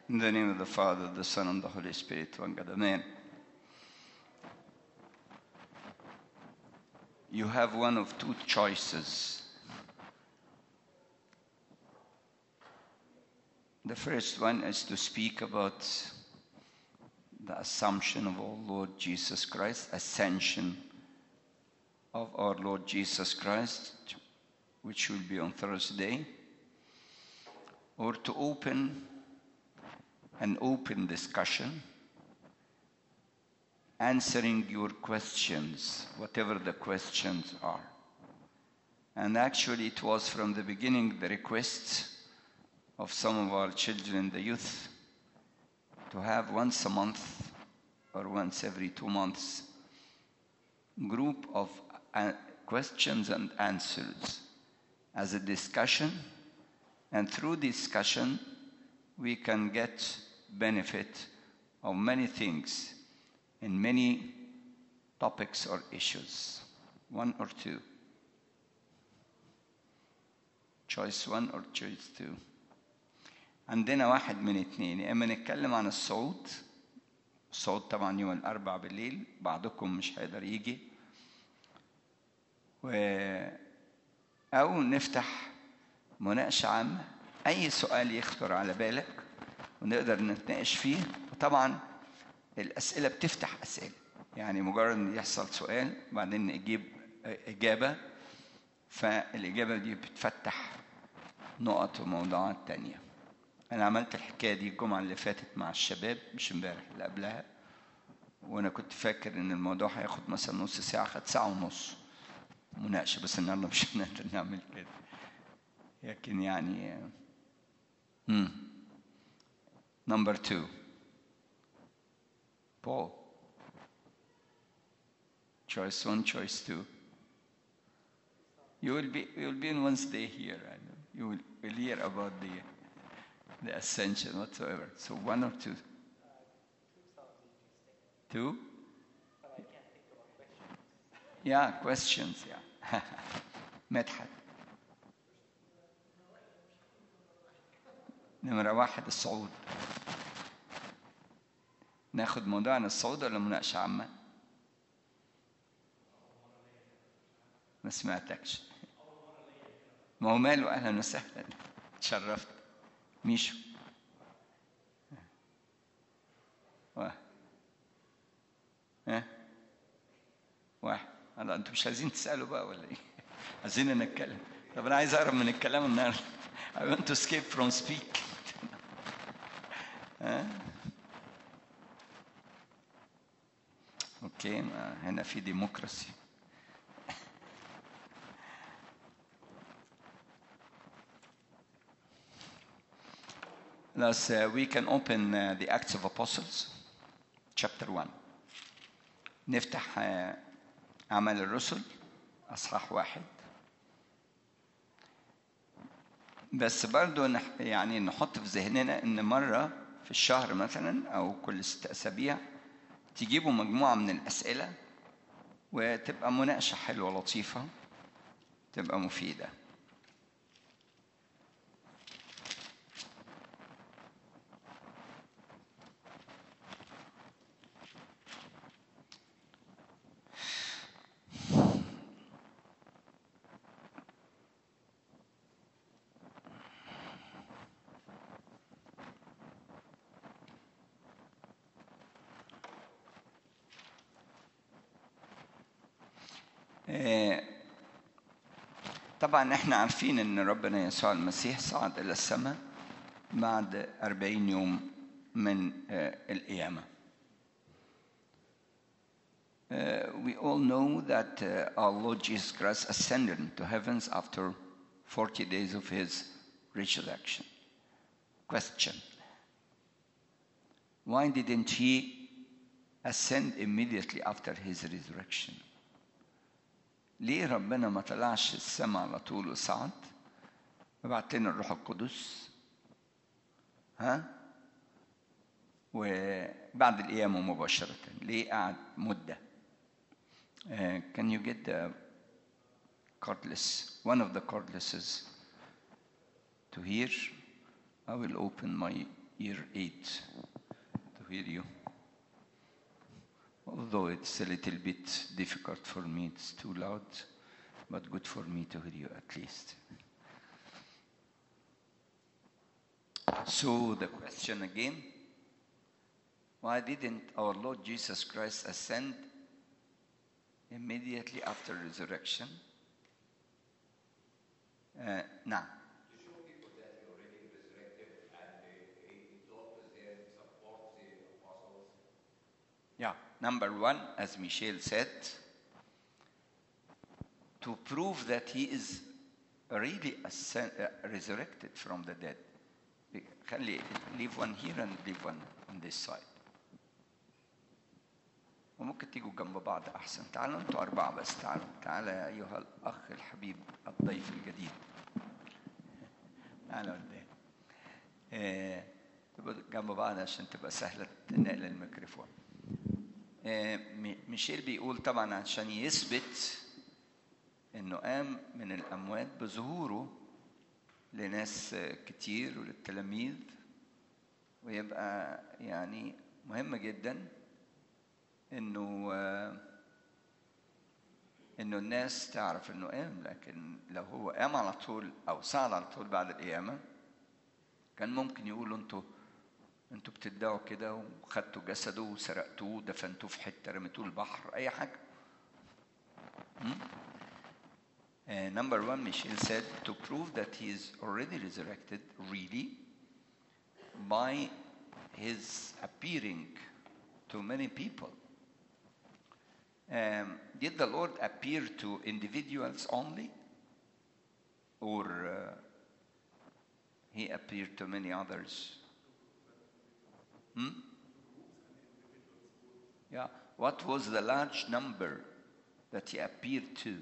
In the name of the Father, the Son, and the Holy Spirit, one God, amen. You have one of two choices. The first one is to speak about the assumption of our Lord Jesus Christ, ascension of our Lord Jesus Christ, which will be on Thursday, or to open an open discussion, answering your questions, whatever the questions are. And actually, it was from the beginning the request of some of our children, the youth, to have once a month or once every 2 months group of questions and answers as a discussion. And through discussion, we can get benefit of many things in many topics or issues. 1 or 2? Choice 1 or choice 2? عندنا واحد من اتنين، يا اما نتكلم عن الصعود. الصعود طبعا يوم الاربعاء بالليل، بعضكم مش هيقدر يجي، او نفتح مناقشه عامه، اي سؤال يخطر على بالك ونقدر نتناقش فيه. وطبعا الاسئله بتفتح اسئله، يعني مجرد ان يحصل سؤال بعدين نجيب اجابه، فالاجابه دي بتفتح نقط وموضوعات تانية. أنا عملت الحكاية دي الجمعة اللي فاتت مع الشباب، مش امبارح اللي قبلها، وأنا كنت فاكر إن الموضوع هياخد مثلا نص ساعة، خد ساعة ونص مناقشة، بس النهارده مش هنقدر نعمل كده. لكن يعني Number 2. Paul. Choice 1, choice 2. You will be in Wednesday here. You will hear about the ascension whatsoever. So 1 or 2? 2? But I can't think about questions. Yeah, questions, yeah. مدحت. نمرة 1 الصعود. ناخد موضوع عن الصعود ولا مناقشة عامة؟ ما سمعتكش. ما هو ماله، أهلا وسهلا، تشرفت. ميشو. واحد. هلا انتوا مش عايزين تسألوا بقى ولا ايه؟ عايزين نتكلم. طب أنا عايز أهرب من الكلام النهارده. I want to escape from speak. اوكي، هنا في ديمقراطي. We can open the Acts of Apostles, chapter 1. نفتح أعمال الرسل أصحاح 1. بس برضو يعني نحط في ذهننا إن مرة في الشهر مثلا أو كل 6 أسابيع تجيبوا مجموعة من الأسئلة وتبقى مناقشة حلوة لطيفة، تبقى مفيدة. طبعا احنا عارفين ان ربنا يسوع المسيح صعد الى السماء بعد 40 يوم من القيامة. We all know that our Lord Jesus Christ ascended into heavens after 40 days of his resurrection. Question: why didn't he ascend immediately after his resurrection? ليه ربنا ما طلعش السماء على طول وصعد وبعت لنا الروح القدس وبعد القيامة مباشرة؟ ليه قعد مدة؟ Can you get the cordless, one of the cordlesses to here? I will open my ear aid to hear you. Although it's a little bit difficult for me, it's too loud, but good for me to hear you at least. So the question again, why didn't our Lord Jesus Christ ascend immediately after resurrection? Now, To show people that he already resurrected and he taught us there and supports the apostles. yeah, number one, as Michelle said, to prove that he is really resurrected from the dead. Leave one here and leave one on this side. وممكن تيجوا جنب بعض أحسن. تعالوا أنتوا أربعة بس. تعال يا أيها الأخ الحبيب الضيف الجديد. تعالوا قدام. تبقوا جنب بعض عشان تبقى سهلة نقل الميكروفون. ميشيل بيقول طبعا عشان يثبت إنه قام من الأموات بظهوره لناس كتير وللتلاميذ، ويبقى يعني مهم جدا انه الناس تعرف انه قام. لكن لو هو قام على طول او صعد على طول بعد القيامه كان ممكن يقولوا انتوا بتدعوا كده وخدتوا جسده وسرقتوه ودفنتوه في حته رميتوه البحر اي حاجه. Number one, Michelle said, to prove that he is already resurrected, really, by his appearing to many people. Did the Lord appear to individuals only? Or he appeared to many others? Yeah. What was the large number that he appeared to?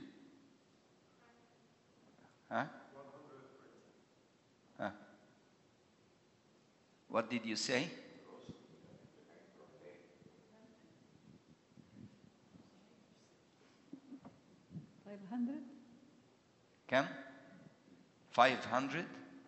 Huh? Huh? What did you say? 500? Kam? 500?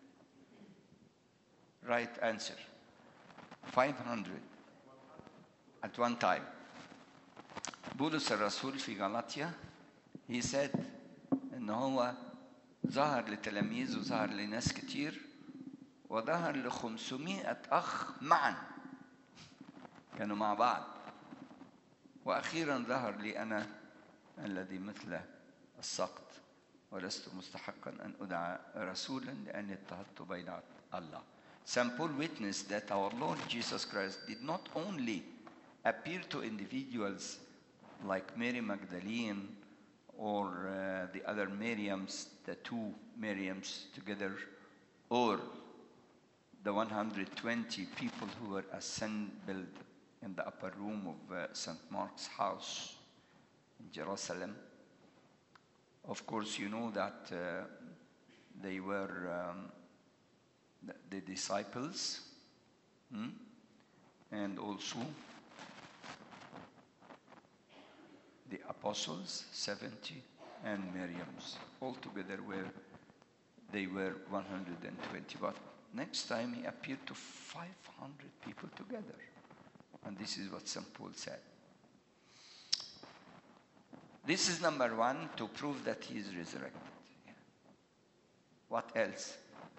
Right answer. 500 at one time. بولس الرسول في غلاطيا he said إن هو ظهر لتلاميذ وظهر لناس كتير وظهر ل 500 أخ معا كانوا مع بعض، وأخيرا ظهر لي أنا الذي مثل السقط ولست مستحقا أن أدعى رسولا لأني اضطهدت بين الله. St. Paul witnessed that our Lord Jesus Christ did not only appear to individuals like Mary Magdalene or the other Miriams, the two Miriams together, or the 120 people who were assembled in the upper room of St. Mark's house in Jerusalem. Of course, you know that they were the disciples and also the apostles, 70, and Miriam's. Altogether, they were 120. But next time he appeared to 500 people together. And this is what St. Paul said. This is number one, to prove that he is resurrected. Yeah. What else?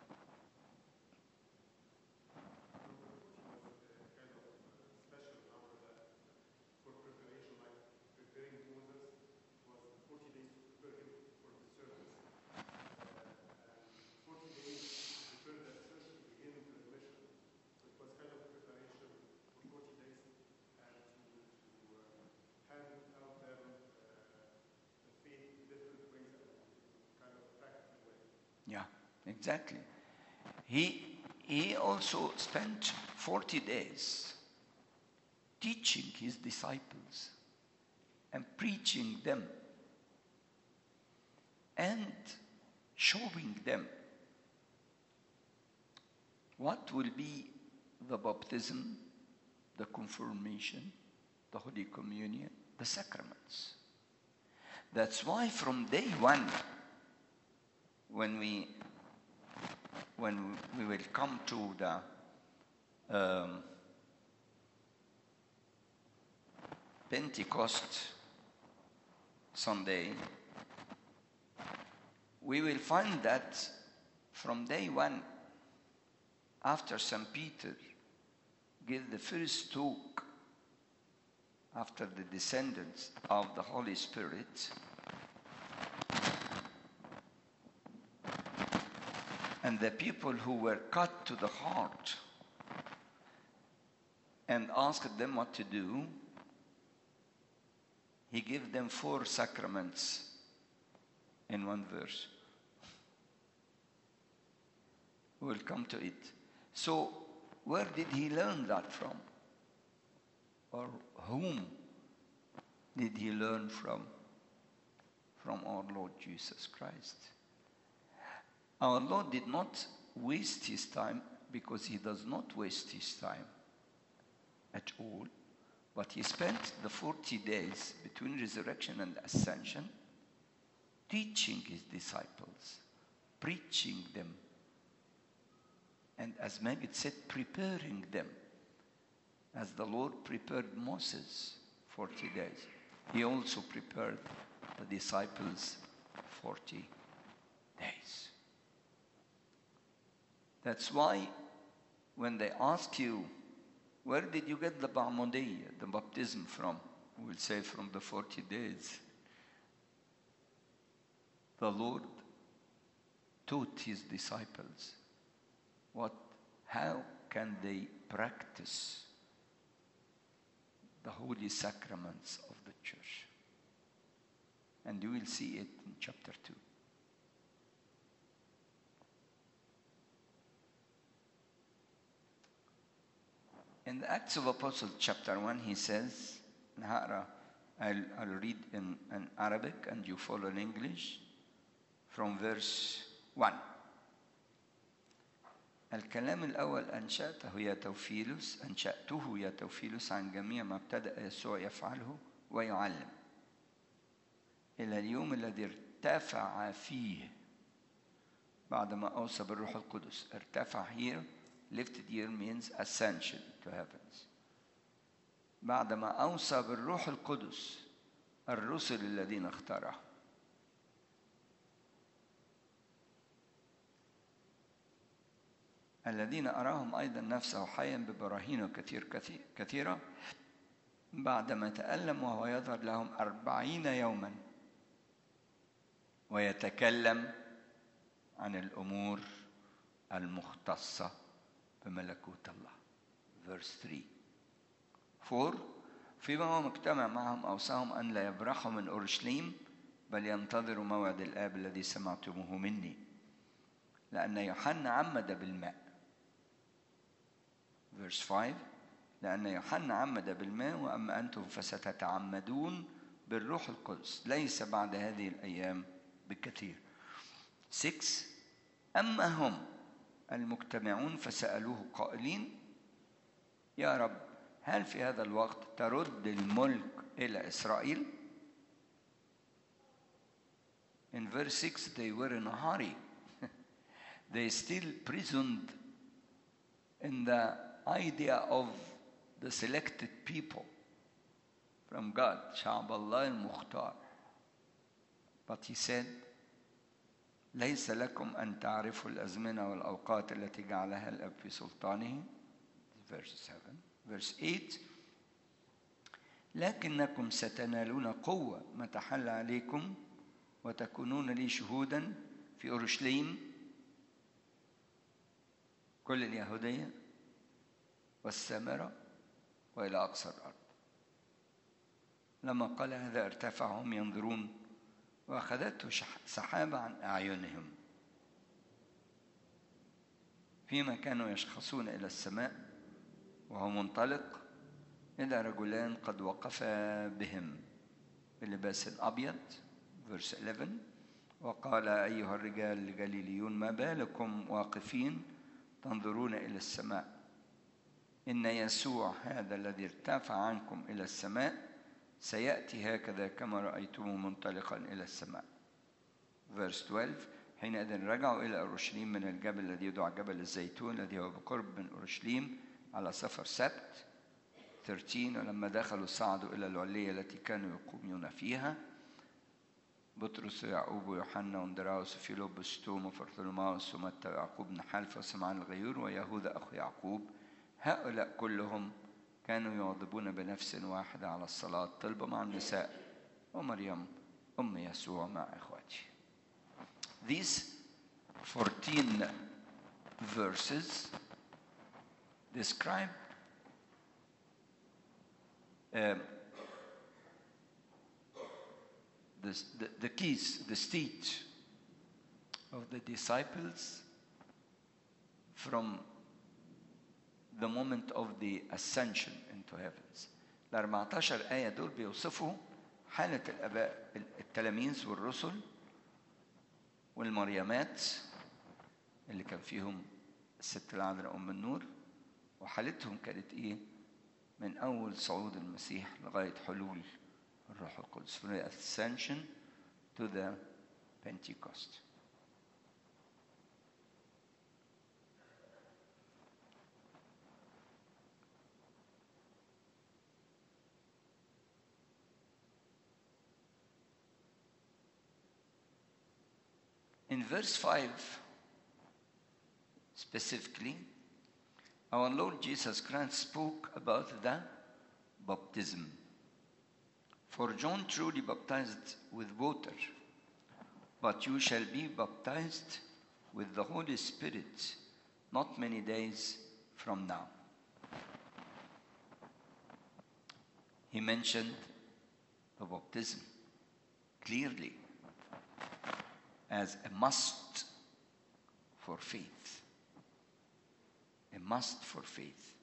Yeah, exactly. He also spent 40 days teaching his disciples and preaching them and showing them what will be the baptism, the confirmation, the Holy Communion, the sacraments. That's why from day one, when we will come to the Pentecost Sunday, we will find that from day one, after St. Peter gave the first talk after the descendants of the Holy Spirit, and the people who were cut to the heart and asked them what to do, he gave them 4 sacraments in one verse. We'll come to it. So, where did he learn that from? Or whom did he learn from? From our Lord Jesus Christ. Our Lord did not waste his time, because he does not waste his time at all. But he spent the 40 days between resurrection and ascension teaching his disciples, preaching them, and as Magid said, preparing them. As the Lord prepared Moses 40 days, he also prepared the disciples 40 days. That's why when they ask you, where did you get the Ba'mudiyya, the baptism from? We'll say from the 40 days. The Lord taught his disciples how can they practice the holy sacraments of the church. And you will see it in chapter 2. In the Acts of Apostles, chapter 1, he says, I'll read in Arabic and you follow in English, from verse 1. الكلام الأول أنشأته يا توفيلوس عن جميع ما ابتدأ يسوع يفعله ويعلم إلى اليوم الذي ارتفع فيه بعدما أوصى بالروح القدس. ارتفع here, lifted here means ascension to heavens. بعدما أوصى بالروح القدس الرسل الذين اختارهم. الذين أراهم أيضا نفسه حيا ببراهين كثيرة بعدما تألم وهو يظهر لهم 40 يوما ويتكلم عن الأمور المختصة بملكوت الله. Verse 3. 4. فيما هو مجتمع معهم أوصاهم أن لا يبرحوا من أورشليم بل ينتظروا موعد الآب الذي سمعتموه مني لأن يوحنا عمد بالماء. Verse 5. لأن يوحنا عمد بالماء وأما أنتم فستتعمدون بالروح القدس ليس بعد هذه الأيام بكثير. 6. أما هم المجتمعون فسألوه قائلين يا رب هل في هذا الوقت ترد الملك إلى إسرائيل؟ In verse 6 they were in a hurry. They still prisoned in the idea of the selected people from God, شعب الله المختار. But he said, ليس لكم أن تعرفوا الأزمنة والأوقات التي جعلها الأب في سلطانه. Verse 7. Verse 8. لكنكم ستنالون قوة متى حل عليكم وتكونون لي شهودا في أورشليم كل اليهودية والسامرة وإلى أقصى الأرض. لما قال هذا ارتفعهم ينظرون وأخذته سحابة عن أعينهم فيما كانوا يشخصون إلى السماء وهو منطلق إلى رجلان قد وقفا بهم بلباس أبيض. Verse 11. وقال أيها الرجال الجليليون ما بالكم واقفين تنظرون إلى السماء إن يسوع هذا الذي ارتفع عنكم إلى السماء سيأتي هكذا كما رأيتموه منطلقا إلى السماء. Verse 12. حينئذ رجعوا إلى أورشليم من الجبل الذي يدعى جبل الزيتون الذي هو بقرب من أورشليم على سفر سبت. 13 ولما دخلوا صعدوا إلى العلية التي كانوا يقومون فيها، بطرس ويعقوب ويوحنا واندراوس وفيلبس توما وبرثولماوس ومتى ويعقوب بن حلفة وسمعان الغيور ويهوذا أخو يعقوب. هؤلاء كلهم كانوا يواظبون بنفس واحدة على الصلاة طلبة مع النساء ومريم أم يسوع مع إخوته. These 14 verses describe the keys, the stage of the disciples from the moment of the ascension into heavens. ال 14 آية دول بيوصفوا حالة الآباء التلاميذ والرسل والمريمات اللي كان فيهم الست العذراء أم النور، وحالتهم كانت إيه من أول صعود المسيح لغاية حلول الروح القدس، from the ascension to the Pentecost. In verse 5, specifically, our Lord Jesus Christ spoke about the baptism. For John truly baptized with water, but you shall be baptized with the Holy Spirit not many days from now. He mentioned the baptism clearly as a must for faith. A must for faith.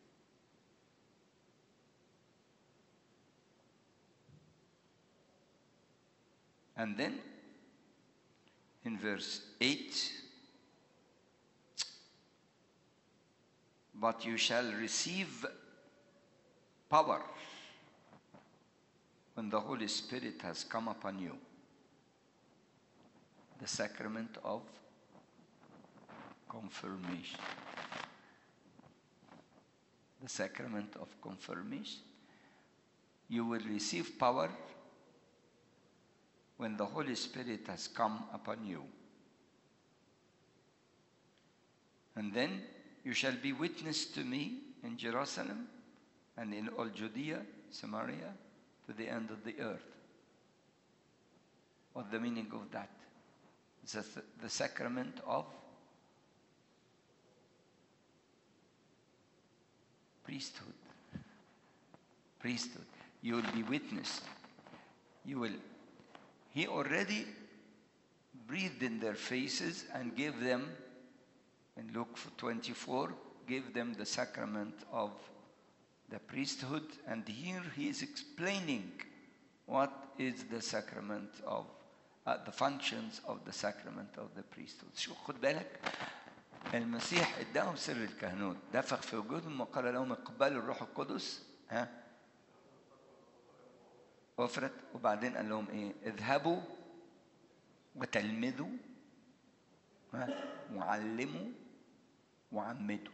And then in verse 8, but you shall receive power when the Holy Spirit has come upon you. The sacrament of confirmation. The sacrament of confirmation. You will receive power when the Holy Spirit has come upon you. And then you shall be witness to me in Jerusalem and in all Judea, Samaria, to the end of the earth. What's the meaning of that? It's the sacrament of priesthood. Priesthood. You will be witnessed. He already breathed in their faces and gave them, in Luke 24, gave them the sacrament of the priesthood. And here he is explaining what is the sacrament of the functions of the sacrament of the priesthood. شو خد بالك المسيح اداهم سر الكهنوت، دفق في وجودهم وقال لهم اقبلوا الروح القدس وفرت، وبعدين قال لهم ايه؟ اذهبوا وتلمذوا وعلموا وعمدوا.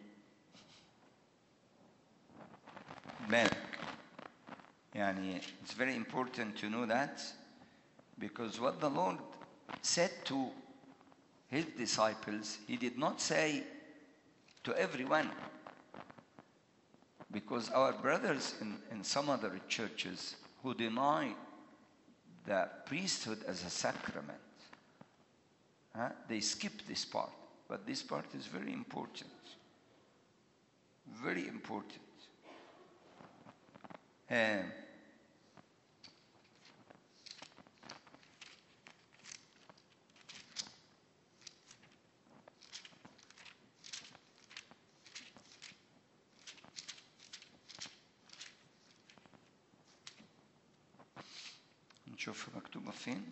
بالك يعني it's very important to know that, because what the Lord said to his disciples, he did not say to everyone. Because our brothers in some other churches who deny the priesthood as a sacrament, they skip this part. But this part is very important. Very important. نشوف مكتوبة فين.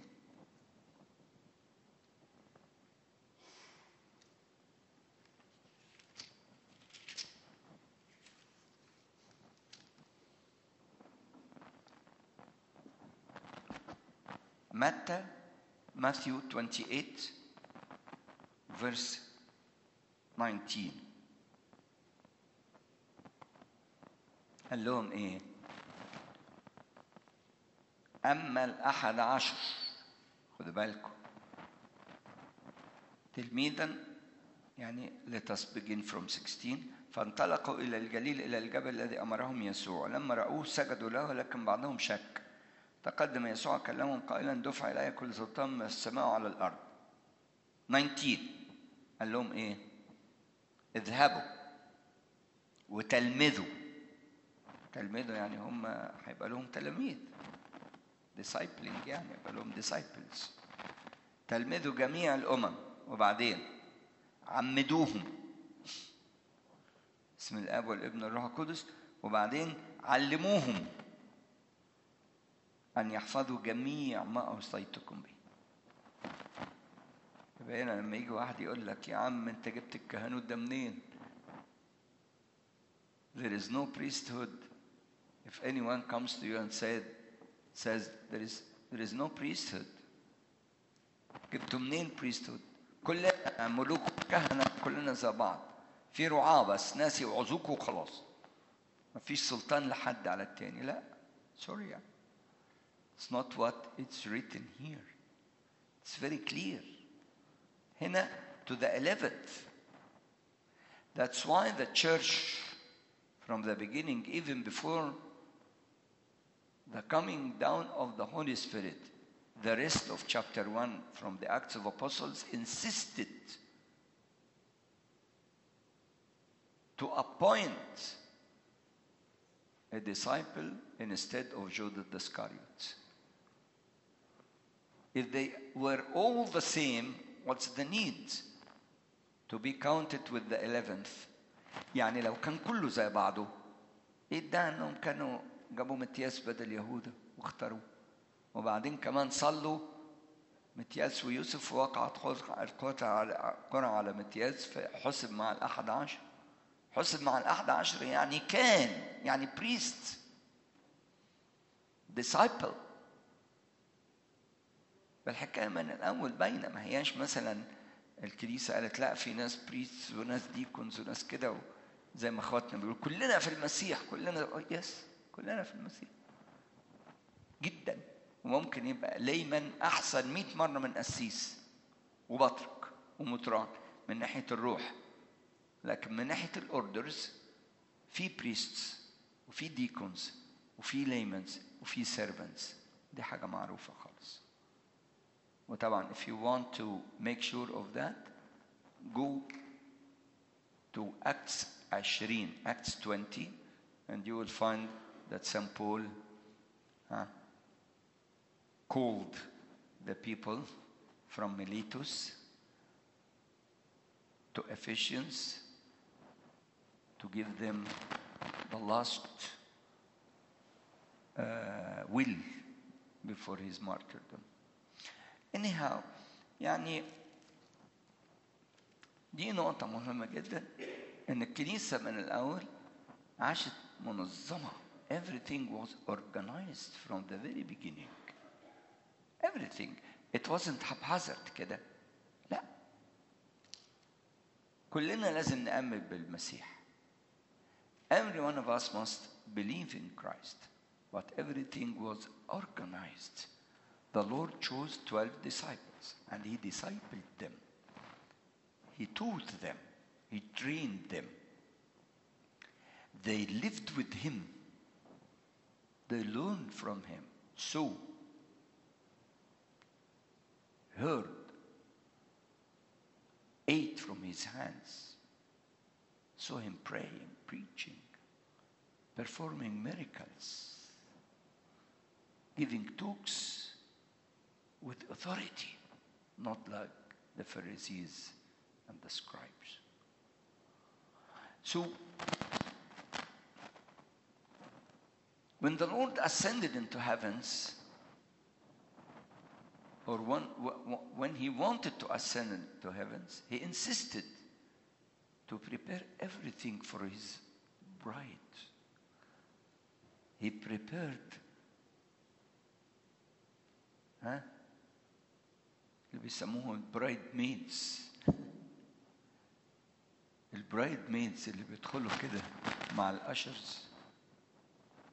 Matthew 28, verse 19. قال لهم ايه؟ اما ال11، خدوا بالكم، تلميذا يعني let us begin from 16. فانطلقوا إلى الجليل إلى الجبل الذي أمرهم يسوع. لما رأوه سجدوا له، ولكن بعضهم شك. تقدم يسوع كلمهم قائلا: دفع إلي كل سلطان من السماء وعلى الأرض. 19 قال لهم إيه؟ اذهبوا وتلمذوا. تلمذوا يعني هم هيبقى لهم تلاميذ، discipling يعني يبقى لهم disciples. تلمذوا جميع الأمم، وبعدين عمدوهم اسم الاب والابن والروح القدس، وبعدين علموهم ان يحفظوا جميع ما اوصيتكم به. يبقى هنا لما يجي واحد يقول لك يا عم انت جبت الكهنوت ده منين؟ There is no priesthood. If anyone comes to you and says there is no priesthood, جبتوا منين priesthood؟ كلنا ملوك كهنة، كلنا زي بعض، في رعاة بس ناس يوعظوكوا وخلاص، مفيش سلطان لحد على التاني. لا، سوري يعني. It's not what it's written here. It's very clear. هنا to the 11th. That's why the church from the beginning, even before the coming down of the Holy Spirit, the rest of chapter 1 from the Acts of Apostles insisted to appoint a disciple instead of Judas Iscariot. If they were all the same, what's the need to be counted with the 11th? يعني لو كان كله زي بعضه، ايه ده انهم كانوا جابوا متياس بدل يهوذا واختاروه، وبعدين كمان صلوا متياس ويوسف، ووقعت القرعة على متياس فحسب مع ال11. حسب مع ال11 يعني كان، يعني priest disciple. بالحكاية من الأول باينة، ما هياش مثلا الكنيسة قالت لا في ناس بريست وناس ديكونز وناس كده، زي ما اخواتنا بيقولوا كلنا في المسيح، كلنا يس كلنا في المسيح جدا. وممكن يبقى ليمن أحسن 100 مرة من قسيس وبطرك ومطران من ناحية الروح، لكن من ناحية الأوردرز في بريستس وفي ديكونز وفي ليمنز وفي سيرفنتس، دي حاجة معروفة خالص. وطبعا if you want to make sure of that, go to Acts 20, and you will find that St. Paul called the people from Miletus to Ephesians to give them the last will before his martyrdom. Anyhow, يعني دي نقطة مهمة جدا، إن الكنيسة من الأول عاشت منظمة. Everything was organized from the very beginning. Everything. It wasn't haphazard كده. لا. كلنا لازم نآمن بالمسيح. Every one of us must believe in Christ. But everything was organized. The Lord chose 12 disciples and He discipled them. He taught them. He trained them. They lived with Him. They learned from Him. Saw, heard, ate from His hands. Saw Him praying, preaching, performing miracles, giving talks with authority, not like the Pharisees and the scribes. So, when the Lord ascended into heavens, or when He wanted to ascend into heavens, He insisted to prepare everything for His bride. He prepared اللي بيسموهم البرايد ميدز. البرايد ميدز اللي بيدخلوا كده مع الاشرز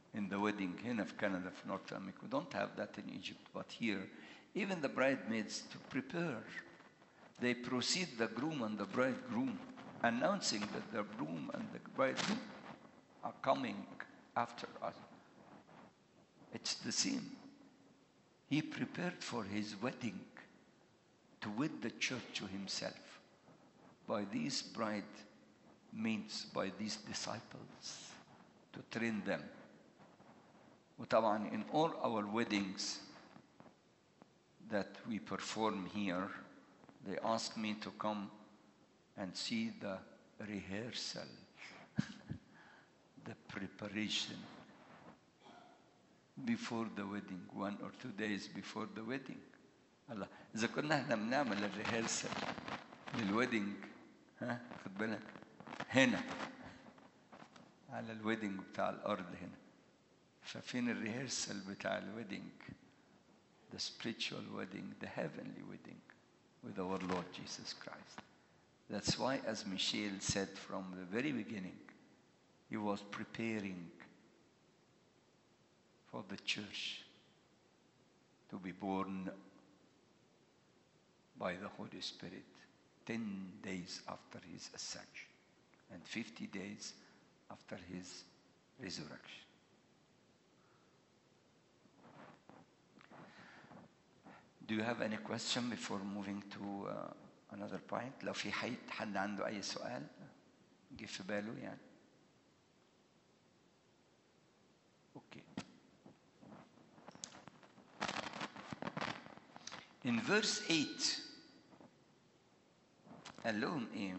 in the wedding هنا في Canada في North America. We don't have that in Egypt, but here, even the bridesmaids to prepare, they precede the groom and the bridegroom, announcing that the groom and the bridegroom are coming after us. It's the same. He prepared for his wedding to wed the church to himself by these bridesmaids, by these disciples, to train them. وطبعا in all our weddings that we perform here, they ask me to come and see the rehearsal, the preparation before the wedding, 1 or 2 days before the wedding. الله إذا كنا احنا بنعمل الريهرسل للويدنج، ها خد بالك هنا على الويدنج بتاع الأرض هنا، ففين الريهرسل بتاع الويدنج؟ The spiritual wedding, the heavenly wedding with our Lord Jesus Christ. That's why, as Michel said from the very beginning, he was preparing for the church to be born by the Holy Spirit 10 days after his ascension and 50 days after his resurrection. Do you have any question before moving to another point? لو في حد عنده أي سؤال جه في باله يعني. Okay. In verse 8 قال لهم إيه؟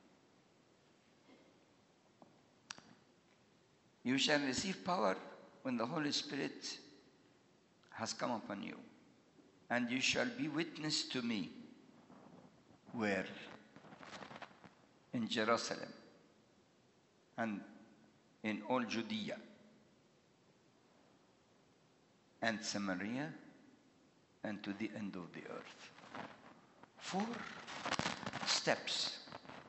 You shall receive power when the Holy Spirit has come upon you. And you shall be witness to me. Where? In Jerusalem and in all Judea and Samaria and to the end of the earth. 4 steps.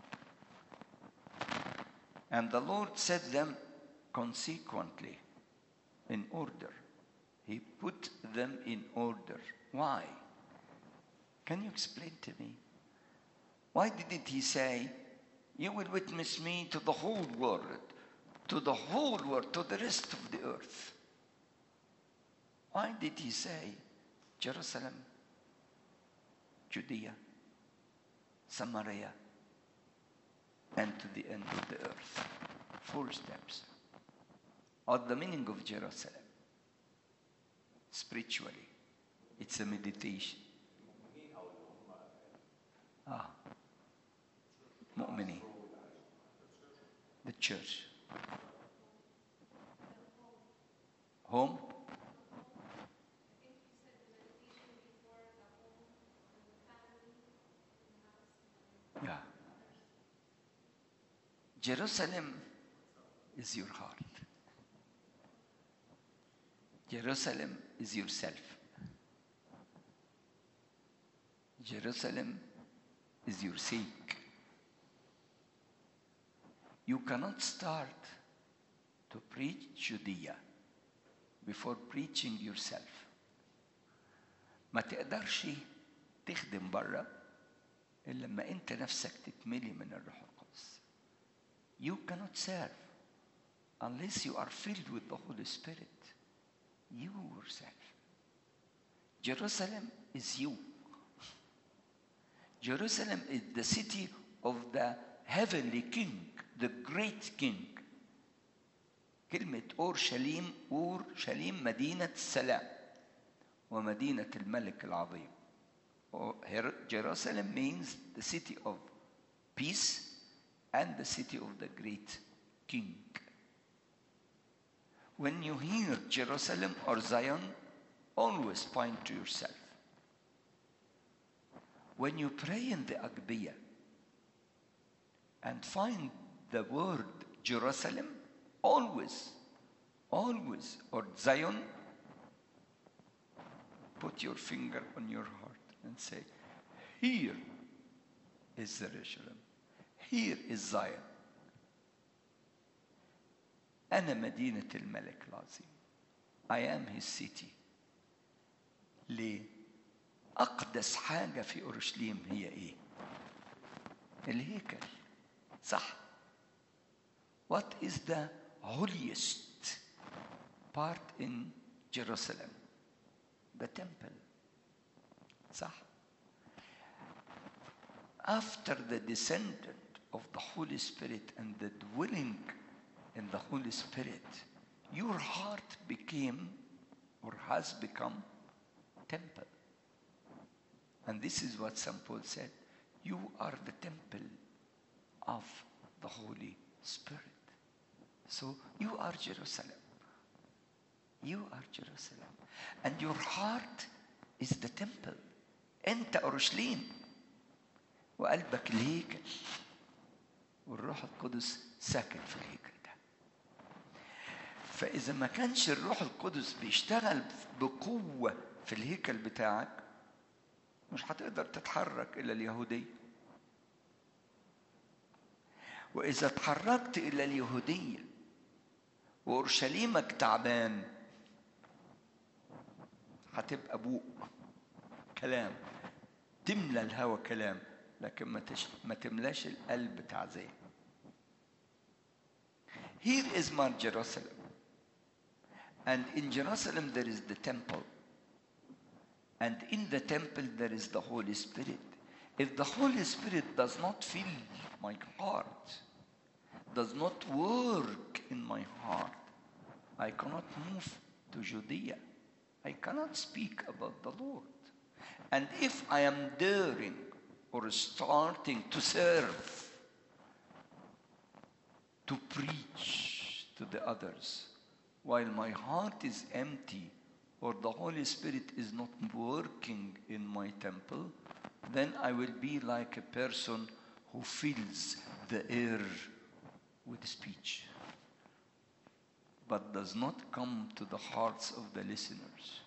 And the Lord set them consequently in order. He put them in order. Why? Can you explain to me? Why didn't he say, you will witness me to the whole world, to the whole world, to the rest of the earth? Why did he say, Jerusalem, Judea, Samaria, and to the end of the earth? 4 steps. What's the meaning of Jerusalem? Spiritually, it's a meditation. مؤمنين. The church. Home. Yeah. Jerusalem is your heart. Jerusalem is yourself. Jerusalem is your sake. You cannot start to preach Judea before preaching yourself. ما تقدرش تخدم برا إلا لما أنت نفسك تتملي من الروح القدس. You cannot serve unless you are filled with the Holy Spirit. You yourself. Jerusalem is you. Jerusalem is the city of the heavenly king, the great king. كلمة أورشليم مدينة السلام ومدينة الملك العظيم. Jerusalem means the city of peace and the city of the great king. When you hear Jerusalem or Zion, always point to yourself. When you pray in the Agbiya and find the word Jerusalem, always, or Zion, put your finger on your heart and say, here is Jerusalem. Here is Zion. أنا مدينة الملك العظيم. I am his city. ليه؟ أقدس حاجة في أورشليم هي إيه؟ الهيكل. صح؟ What is the holiest part in Jerusalem? The temple. صح؟ After the descendant of the Holy Spirit and the dwelling in the Holy Spirit, your heart became or has become temple. And this is what St. Paul said. You are the temple of the Holy Spirit. So you are Jerusalem. You are Jerusalem. And your heart is the temple. أنت أورشليم. وقلبك الهيكل. والروح القدس ساكن في الهيكل ده. فإذا ما كانش الروح القدس بيشتغل بقوة في الهيكل بتاعك، مش هتقدر تتحرك إلى اليهودية. وإذا اتحركت إلى اليهودية وأورشليمك تعبان، هتبقى بوق كلام، تملى الهوى كلام، لكن ما تملاش القلب تعزية. Here is my Jerusalem. And in Jerusalem there is the temple. And in the temple there is the Holy Spirit. If the Holy Spirit does not fill my heart, does not work in my heart, I cannot move to Judea. I cannot speak about the Lord. And if I am daring or starting to serve, to preach to the others, while my heart is empty or the Holy Spirit is not working in my temple, then I will be like a person who fills the air with speech, but does not come to the hearts of the listeners.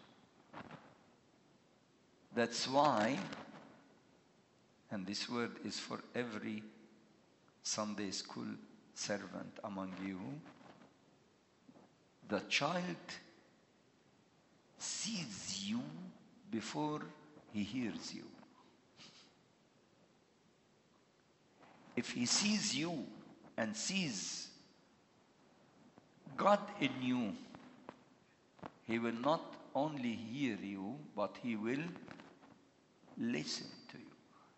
That's why, and this word is for every Sunday school servant among you, the child sees you before he hears you. If he sees you and sees God in you, he will not only hear you, but he will listen to you.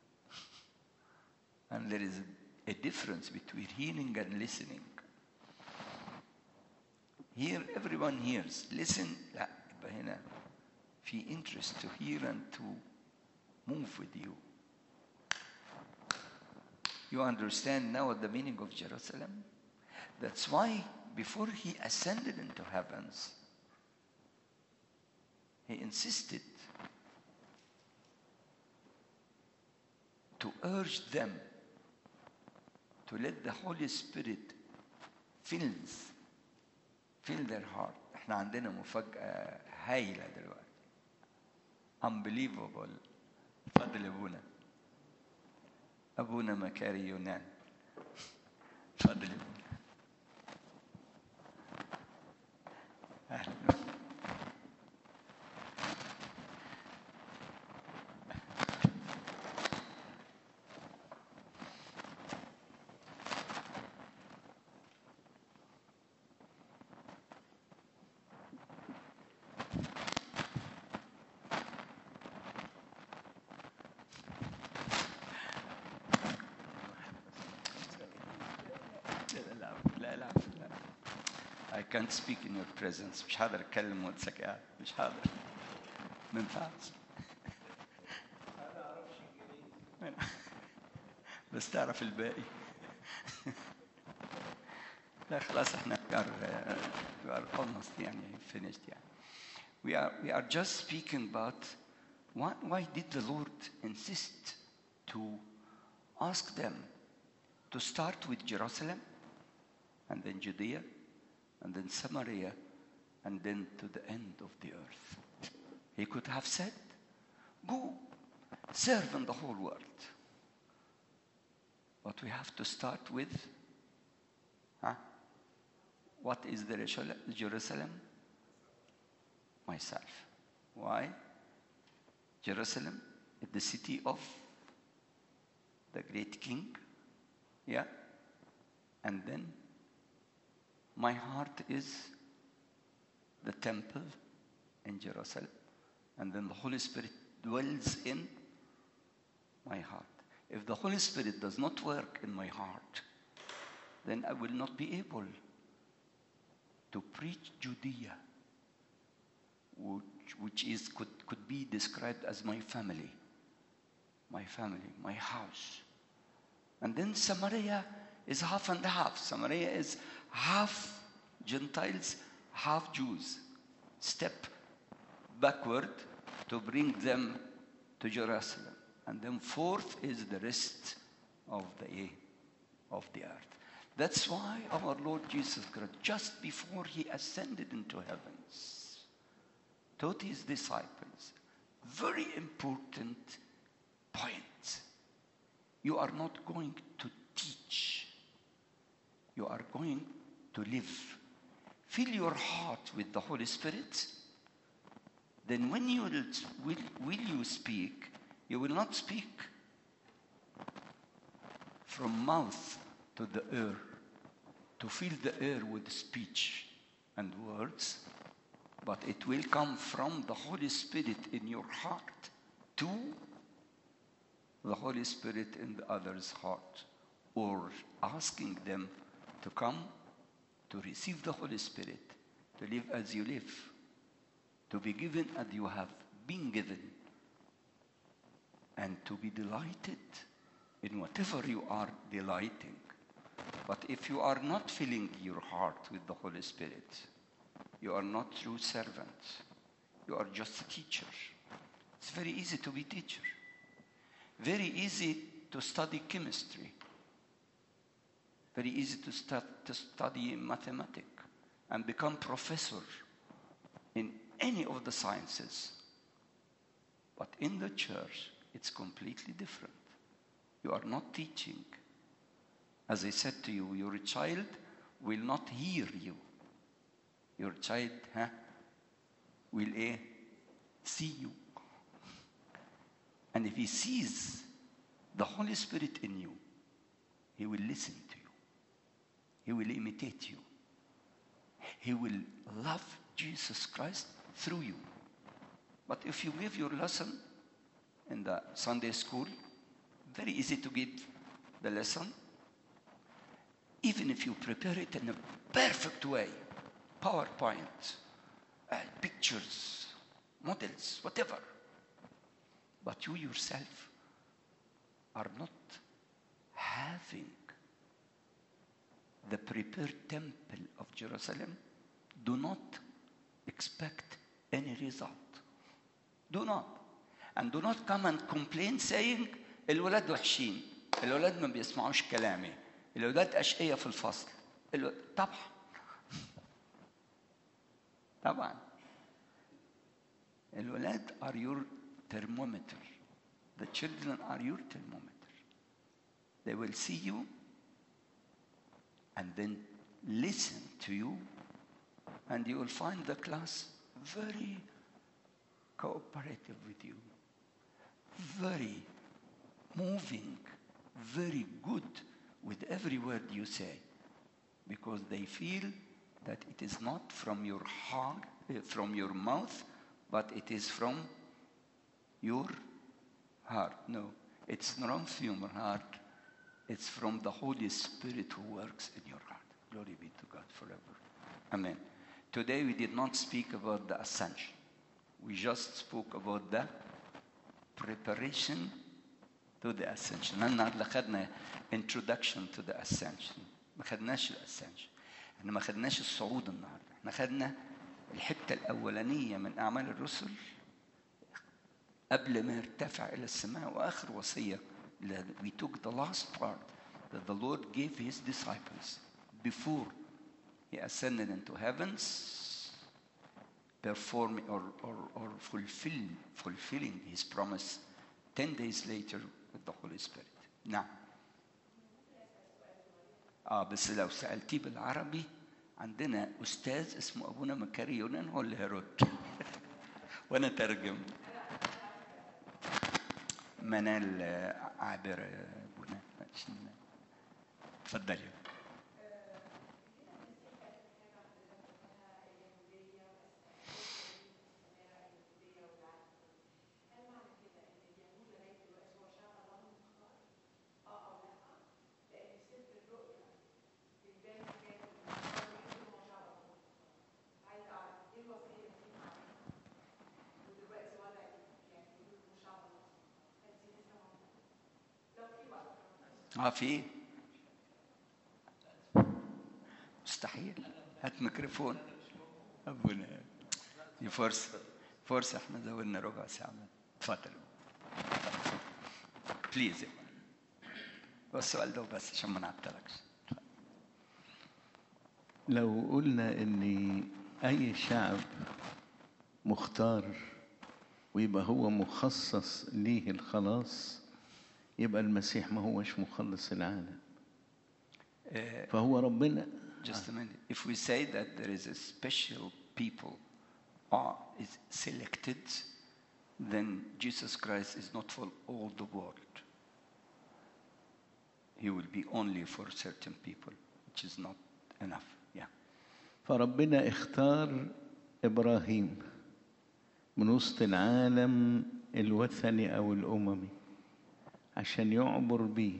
And there is a difference between hearing and listening. Here everyone hears. Listen, لا، يبقى هنا في interest to hear and to move with you. You understand now the meaning of Jerusalem? That's why before he ascended into heavens, he insisted to urge them to let the Holy Spirit fill their heart. احنا عندنا مفاجأة هايلة دلوقتي. Unbelievable. اتفضل ابونا. ابونا مكاري يونان. اتفضل ابونا. اهلا. I can't speak in your presence. مش هقدر اتكلم وانتك قاعد. مش هقدر. ما ينفعش. أنا أعرفش إنجليزي. بس تعرف الباقي. لا خلاص احنا we are almost يعني finished يعني. We are just speaking about why did the Lord insist to ask them to start with Jerusalem and then Judea and then Samaria and then to the end of the earth. He could have said, go serve in the whole world. But we have to start with What is the Jerusalem? Myself. Why? Jerusalem is the city of the great king. Yeah? And then my heart is the temple in Jerusalem. And then the Holy Spirit dwells in my heart. If the Holy Spirit does not work in my heart, then I will not be able to preach Judea, which is could be described as my family, my house. And then Samaria is half and half. Samaria is half Gentiles, half Jews. Step backward to bring them to Jerusalem. And then fourth is the rest of the earth. That's why our Lord Jesus Christ, just before he ascended into heavens, taught his disciples very important point. You are not going to teach. You are going to live. Fill your heart with the Holy Spirit. Then when you will you speak, you will not speak from mouth to the ear, to fill the air with speech and words, but it will come from the Holy Spirit in your heart to the Holy Spirit in the other's heart, or asking them to come to receive the Holy Spirit, to live as you live, to be given as you have been given, and to be delighted in whatever you are delighting. But if you are not filling your heart with the Holy Spirit, you are not true servants. You are just a teacher. It's very easy to be teacher. Very easy to study chemistry. Very easy to study mathematics and become professor in any of the sciences. But in the church, it's completely different. You are not teaching. As I said to you, your child will not hear you. Your child will see you. And if he sees the Holy Spirit in you, he will listen to you. He will imitate you. He will love Jesus Christ through you. But if you give your lesson in the Sunday school, very easy to give the lesson. Even if you prepare it in a perfect way, PowerPoint, pictures, models, whatever. But you yourself are not having the prepared temple of Jerusalem. Do not expect any result. Do not. And do not come and complain saying, الولاد وحشين، الولاد ما بيسمعوش كلامي، الولاد أشقية في الفصل. طبعا. الولاد are your thermometer. The children are your thermometer. They will see you and then listen to you, and you will find the class very cooperative with you, very moving, very good with every word you say, because they feel that it is not from your heart, from your mouth, but it is from your heart. No, it's not from your heart. It's from the Holy Spirit who works in your heart. Glory be to God forever. Amen. Today we did not speak about the ascension. We just spoke about the preparation to the ascension. النهارده خدنا introduction to the ascension. ما خدناش الاسنشن. احنا ما خدناش الصعود النهارده. احنا خدنا الحته الاولانيه من اعمال الرسل قبل ما يرتفع الى السماء، واخر وصيه. We took the last part that the Lord gave his disciples before he ascended into heavens, performing or fulfilling his promise 10 days later with the Holy Spirit. نعم. بس لو سألتيه بالعربي عندنا أستاذ اسمه أبونا مكاري يونان هو اللي هيرد وأنا ترجم. منال عابر يا أبونا، تفضلي. في مستحيل. هات ميكروفون أبونا، دي فرصة احنا زودنا ربع ساعة. تفضل بليز. والسؤال ده بس عشان ما نعطلكش. لو قلنا ان اي شعب مختار ويبقى هو مخصص ليه الخلاص، يبقى المسيح ما هوش مخلص العالم، فهو ربنا. Just a minute. If we say that there is a special people is selected, then Jesus Christ is not for all the world. He will be only for certain people, which is not enough. Yeah. فربنا اختار إبراهيم من وسط العالم الوثني أو الأممي عشان يعبر بيه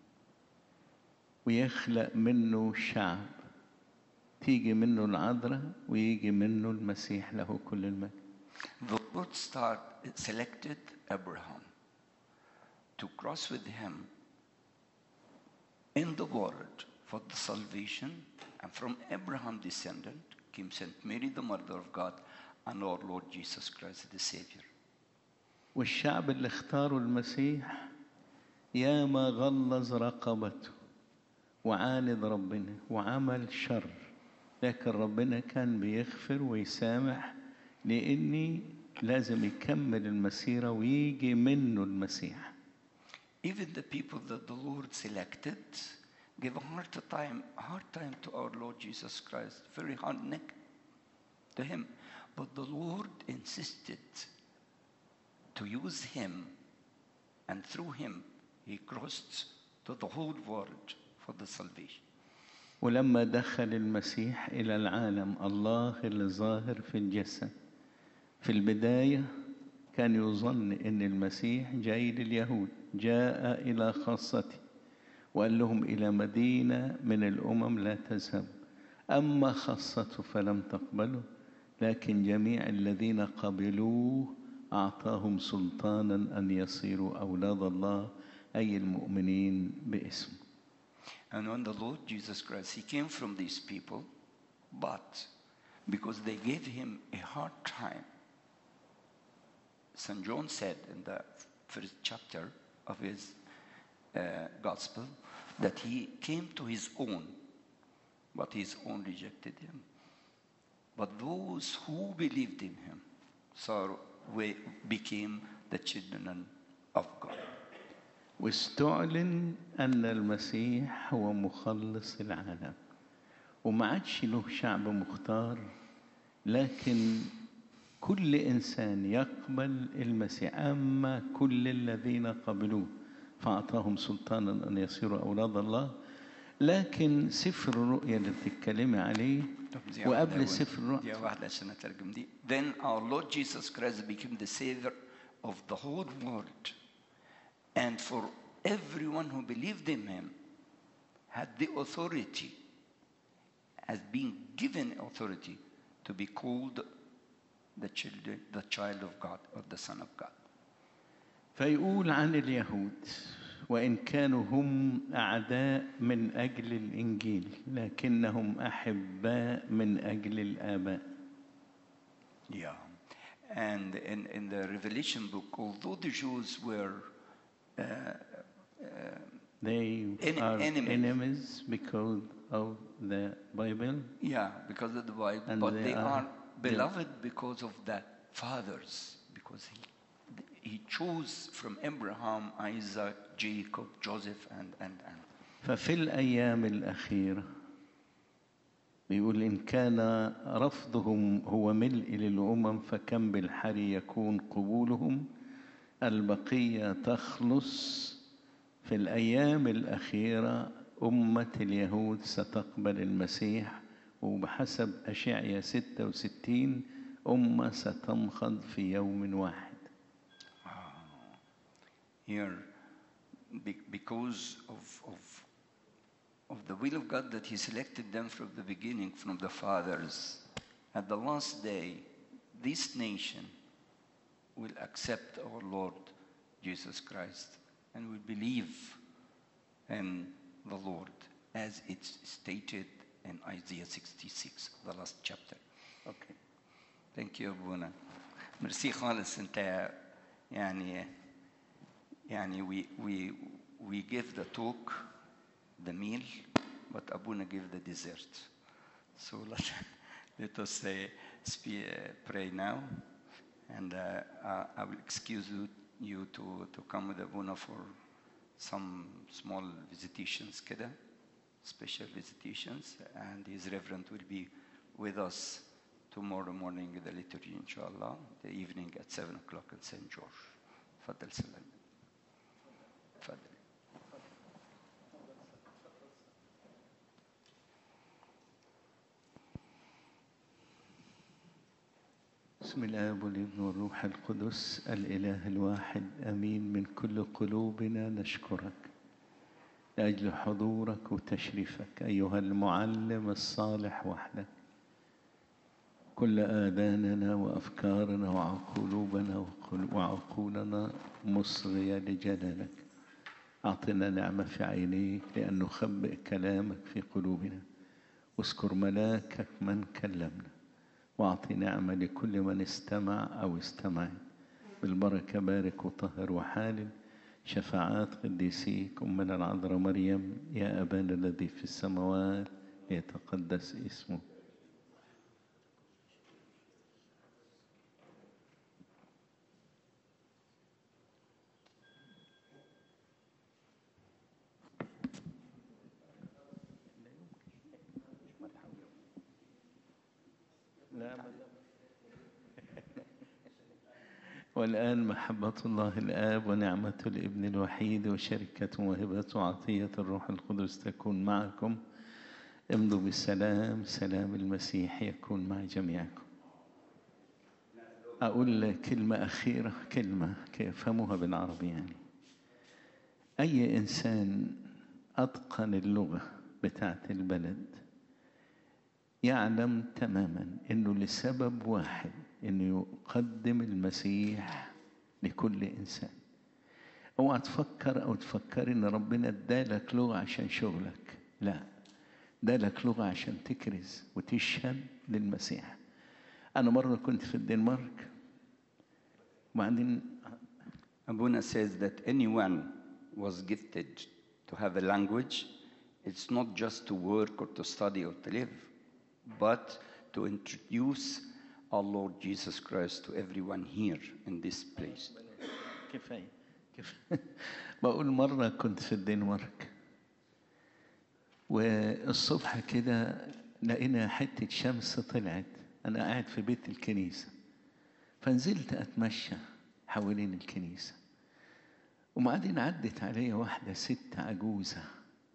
ويخلق منه شعب، تيجي منه العذراء ويجي منه المسيح له كل المجد. The Lord selected Abraham to cross with him in the world for the salvation, and from Abraham descendant came Saint Mary, the Mother of God, and our Lord Jesus Christ, the Savior. والشعب اللي اختاروا المسيح ياما غلظ رقبته وعاند ربنا وعمل شر، لكن ربنا كان بيغفر ويسامح، لأني لازم يكمل المسيرة ويجي منه المسيح. Even the people that the Lord selected gave a hard time to our Lord Jesus Christ, very hard neck to him. But the Lord insisted to use him, and through him he crossed to the whole world for the salvation. ولما دخل المسيح إلى العالم، الله اللي ظاهر في الجسد، في البداية كان يظن إن المسيح جاي لليهود، جاء إلى خاصته وقال لهم إلى مدينة من الأمم لا تذهب، أما خاصته فلم تقبله، لكن جميع الذين قبلوه أعطاهم سلطانا أن يصيروا أولاد الله، أي المؤمنين باسمه. And when the Lord Jesus Christ, he came from these people, but because they gave him a hard time, St. John said in the first chapter of his gospel that he came to his own, but his own rejected him. But those who believed in him became the children of God. واستعلن أن المسيح هو مخلص العالم، وما عادش له شعب مختار، لكن كل إنسان يقبل المسيح. أما كل الذين قبلوه فأعطاهم سلطانا أن يصيروا أولاد الله. لكن سفر الرؤيا اللي بتتكلمي عليه وقبل سفر الرؤيا واحدة عشان أترجم دي. Then our Lord Jesus Christ became the Savior of the whole world, and for everyone who believed in him had the authority, has been given authority to be called the child of God or the Son of God. فيقول عن اليهود وإن كانوا هم أعداء من أجل الإنجيل لكنهم أحباء من أجل الآباء. Yeah, and in the Revelation book, although the Jews were they are enemies because of the Bible. Yeah, because of the Bible, and but they are beloved because of the fathers, because he chose from Abraham, Isaac, Jacob, Joseph, and. ففي الأيام الأخيرة بيقول إن كان رفضهم هو ملء للأمم فكم بالحري يكون قبولهم. البقية تخلص في الأيام الأخيرة. أمة اليهود ستقبل المسيح، وبحسب أشعيا 66 أمة ستمخض في يوم واحد. Here, because of the will of God that He selected them from the beginning, from the fathers, at the last day, this nation will accept our Lord Jesus Christ and will believe in the Lord as it's stated in Isaiah 66, the last chapter. Okay. Thank you, Abuna. Merci خالص. انت يعني we give the talk, the meal, but Abuna give the dessert. So let us pray now, and I will excuse you to come with Abuna for some small visitations كده, special visitations, and his reverend will be with us tomorrow morning in the liturgy, inshallah, the evening at 7 o'clock in St. George. تفضل سلام. تفضل. بسم الآب والابن والروح القدس الإله الواحد آمين. من كل قلوبنا نشكرك لأجل حضورك وتشريفك أيها المعلم الصالح وحدك. كل آذاننا وأفكارنا وعقولنا مصغية لجلالك. أعطنا نعمة في عينيك لأن نخبئ كلامك في قلوبنا. واذكر ملاكك من كلمنا، واعطي نعمة لكل من استمع أو استمع. بالبركة بارك وطهر وحالل شفاعات قديسيك أمنا العذراء مريم. يا أبانا الذي في السماوات ليتقدس اسمك. والآن محبة الله الآب ونعمة الابن الوحيد وشركة موهبة وعطية الروح القدس تكون معكم. امضوا بالسلام. سلام المسيح يكون مع جميعكم. أقول كلمة أخيرة، كلمة كيفهموها بالعربي. يعني أي إنسان أتقن اللغة بتاعت البلد يعلم تماما إنه لسبب واحد، إنه يقدم المسيح لكل إنسان. اوعى تفكر أو تفكر إن ربنا ادالك لغة عشان شغلك. لا، ادالك لغة عشان تكرز وتشهد للمسيح. أنا مرة كنت في الدنمارك وبعدين Abuna says that anyone was gifted to have a language. It's not just to work or to study or to live, but to introduce our Lord Jesus Christ to everyone here in this place. كفاية. بقول مرة كنت في الدنمارك والصبح كده لقينا حتة شمس طلعت. أنا قاعد في بيت الكنيسة فنزلت أتمشى حوالين الكنيسة، وبعدين عدت عليا واحدة ست عجوزة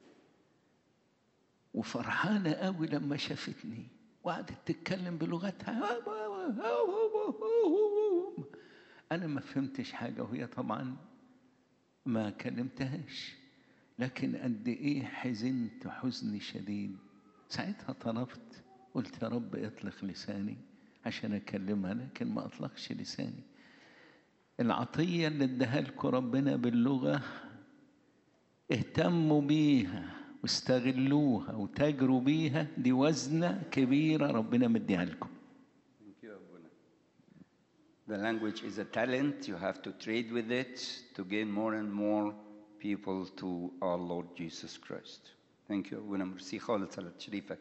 وفرحانة قوي لما شافتني وقعدت تتكلم بلغتها. أنا ما فهمتش حاجة وهي طبعا ما كلمتهاش، لكن قد إيه حزنت حزن شديد. ساعتها طلبت، قلت يا رب اطلق لساني عشان أكلمها، لكن ما أطلقش لساني. العطية اللي اداها لكم ربنا باللغة اهتموا بيها واستغلوها وتاجروا بيها. دي وزنة كبيرة ربنا مديها لكم. Thank you, Abuna. The language is a talent. You have to trade with it to gain more and more people to our Lord Jesus Christ. Thank you, Abuna. Merci خالص على تشريفك.